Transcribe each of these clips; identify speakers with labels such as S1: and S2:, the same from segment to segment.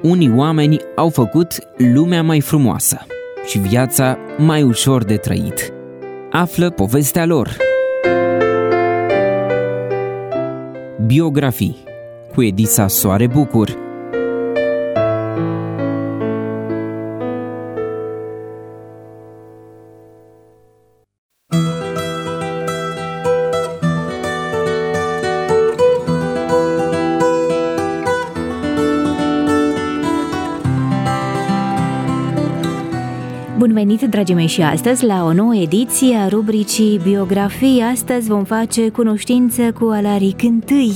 S1: unii oameni au făcut lumea mai frumoasă și viața mai ușor de trăit. Află povestea lor. Biografii cu Edisa Soare Bucur.
S2: Bun venit, dragii mei, și astăzi la o nouă ediție a rubricii Biografii. Astăzi vom face cunoștință cu Alaric I.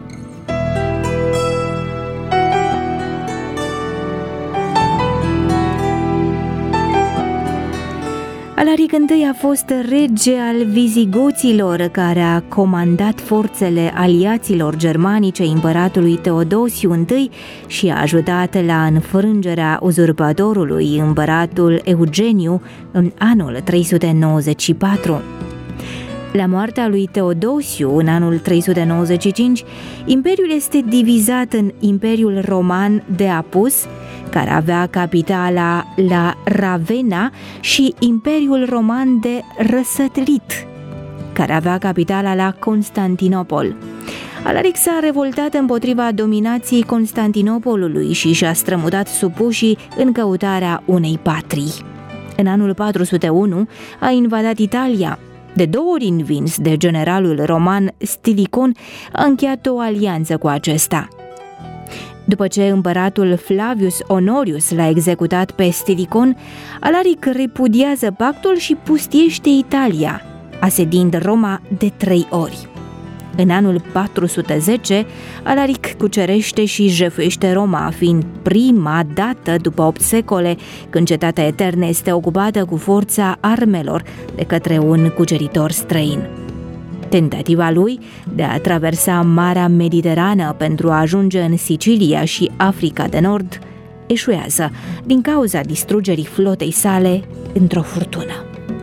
S2: Alaric I a fost rege al vizigoților, care a comandat forțele aliaților germanice împăratului Teodosiu I și a ajutat la înfrângerea uzurpatorului, împăratul Eugeniu, în anul 394. La moartea lui Teodosiu, în anul 395, imperiul este divizat în Imperiul Roman de Apus, care avea capitala la Ravenna, și Imperiul Roman de Răsătlit, care avea capitala la Constantinopol. Alaric s-a revoltat împotriva dominației Constantinopolului și și-a strămutat supușii în căutarea unei patrii. În anul 401 a invadat Italia. De 2 ori învins de generalul roman Stilicon, a încheiat o alianță cu acesta. După ce împăratul Flavius Honorius l-a executat pe Stilicon, Alaric repudiază pactul și pustiește Italia, asedind Roma de 3 ori. În anul 410, Alaric cucerește și jefuiește Roma, fiind prima dată după 8 secole când cetatea eternă este ocupată cu forța armelor de către un cuceritor străin. Tentativa lui de a traversa Marea Mediterană pentru a ajunge în Sicilia și Africa de Nord eșuează din cauza distrugerii flotei sale într-o furtună.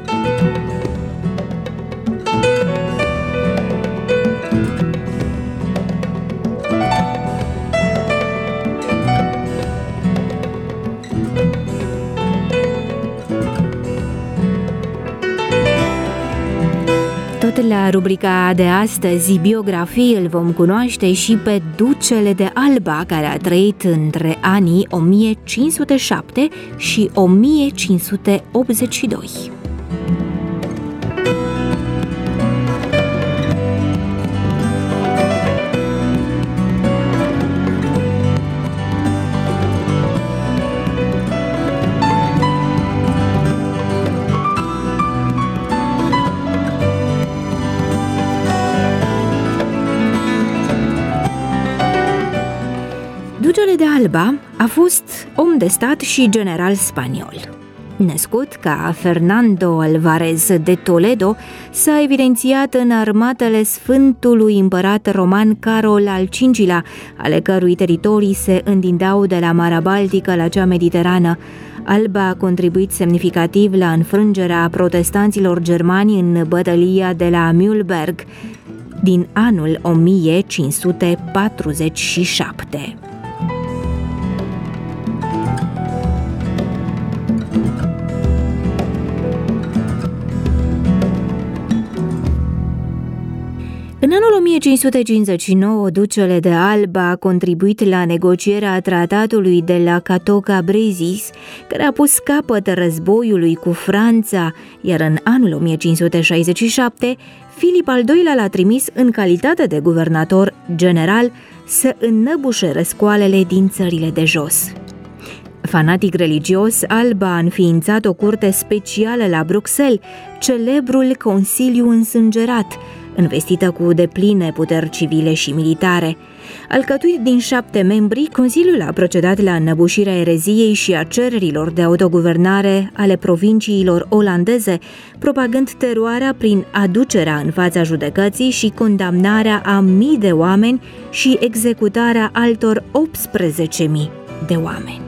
S2: Tot la rubrica de astăzi, Biografii, îl vom cunoaște și pe Ducele de Alba, care a trăit între anii 1507 și 1582. Ducele de Alba a fost om de stat și general spaniol. Născut ca Fernando Alvarez de Toledo, s-a evidențiat în armatele Sfântului Împărat Roman Carol al V-lea, ale cărui teritorii se întindeau de la Marea Baltică la cea Mediterană. Alba a contribuit semnificativ la înfrângerea protestanților germani în bătălia de la Mühlberg din anul 1547. În anul 1559, Ducele de Alba a contribuit la negocierea tratatului de la Cateau-Cambrésis, care a pus capăt războiului cu Franța, iar în anul 1567, Filip al II-lea l-a trimis în calitate de guvernator general să înnăbușe răscoalele din țările de jos. Fanatic religios, Alba a înființat o curte specială la Bruxelles, celebrul Consiliu Însângerat, investită cu depline puteri civile și militare. Alcătuit din 7 membri, Consiliul a procedat la înnăbușirea ereziei și a cererilor de autoguvernare ale provinciilor olandeze, propagând teroarea prin aducerea în fața judecății și condamnarea a mii de oameni și executarea altor 18.000 de oameni.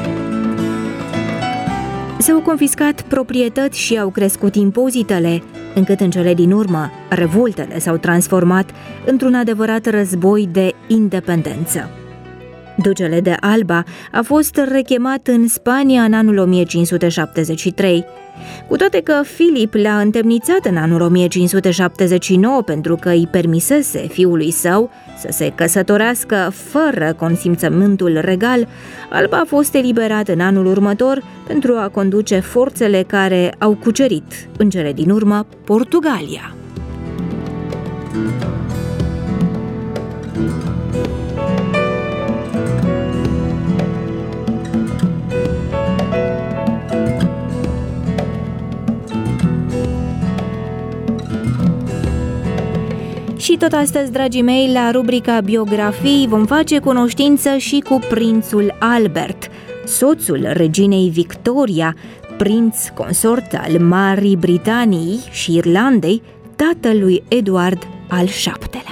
S2: S-au confiscat proprietăți și au crescut impozitele. încât în cele din urmă revoltele s-au transformat într-un adevărat război de independență. Ducele de Alba a fost rechemat în Spania în anul 1573. Cu toate că Filip l-a întemnițat în anul 1579 pentru că îi permisese fiului său să se căsătorească fără consimțământul regal, Alba a fost eliberat în anul următor pentru a conduce forțele care au cucerit, în cele din urmă, Portugalia. Și tot astăzi, dragii mei, la rubrica Biografii vom face cunoștință și cu prințul Albert, soțul reginei Victoria, prinț consort al Marii Britanii și Irlandei, tatălui Eduard al VII-lea.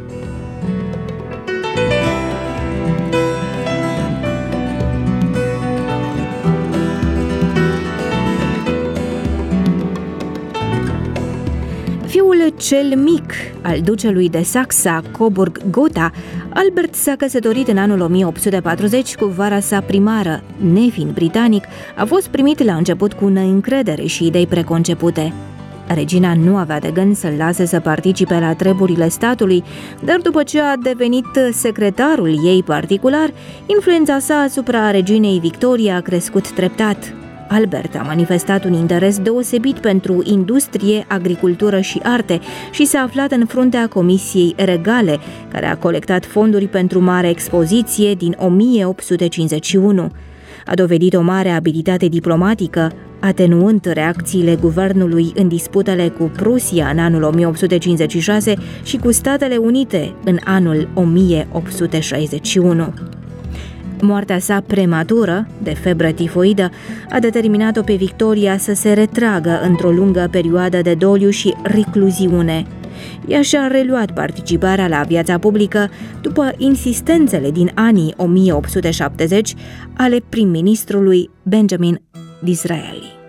S2: Fiul cel mic al ducelui de Saxa-Coburg-Gotha, Albert s-a căsătorit în anul 1840 cu vara sa primară. Nefiind britanic, a fost primit la început cu neîncredere și idei preconcepute. Regina nu avea de gând să-l lase să participe la treburile statului, dar după ce a devenit secretarul ei particular, influența sa asupra reginei Victoria a crescut treptat. Albert a manifestat un interes deosebit pentru industrie, agricultură și arte și s-a aflat în fruntea Comisiei Regale, care a colectat fonduri pentru marea expoziție din 1851. A dovedit o mare abilitate diplomatică, atenuând reacțiile guvernului în disputele cu Prusia în anul 1856 și cu Statele Unite în anul 1861. Moartea sa prematură, de febră tifoidă, a determinat-o pe Victoria să se retragă într-o lungă perioadă de doliu și recluziune. Ea și-a reluat participarea la viața publică după insistențele din anii 1870 ale prim-ministrului Benjamin Disraeli.